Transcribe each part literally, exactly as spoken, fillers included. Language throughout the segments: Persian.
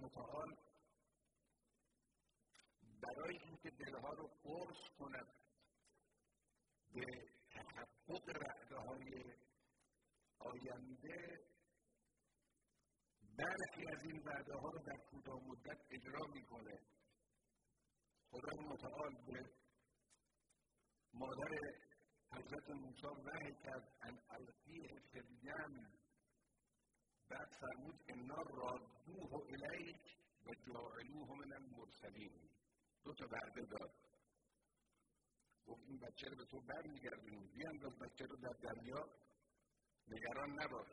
متعال برای اینکه دلها رو قرص کند به تحقق وعده‌های آینده، برخی از این وعده‌ها رو در کوتاه مدت اجرا میکنه. خدای متعال به مادر حضرت موسی وحی کرد ان القیه فی الیم، بعد فرمود انا رادوه الیک و جاعلوه من المرسلین. دو تا وعده داد، گفت این بچه رو به تو برمیگردونیم، بیانداز بچه رو در دریا، نگران نباش،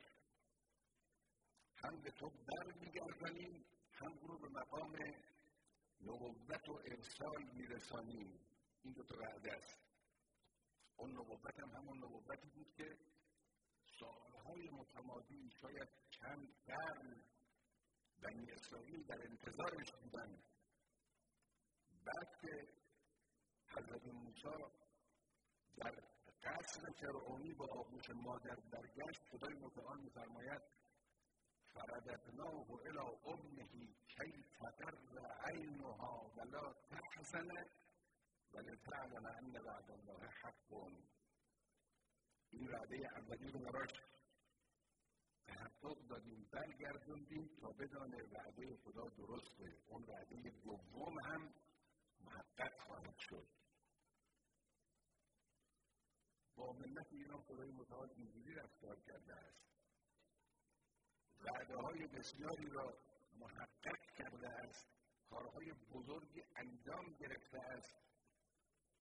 هم به تو برمیگردونیم هم او رو به مقام نبوت و ارسال میرسانیم. این دو تا وعده است. اون نبوت هم همون نبوتی بود که سالهای متمادی، شاید چند قرن بنی اسرائیل در انتظارش بودند. بعد که حضرت موسی در قصر فرعونی با آغوش مادر برگشت، خدای متعال می‌فرماید فرددناه الی امه کی تقر عینها ولا تحزن ولتعلم ان وعد الله حق. این وعده اولی رو براش تحقق دادیم، برگردوندیم تا بدانه وعده خدا درسته. اون وعده دوم هم محقق خواهد شد. با ملت ایران خدای متعال اینجوری رفتار کرده است، وعده های بسیاری را محقق کرده است، کارهای بزرگی انجام گرفته است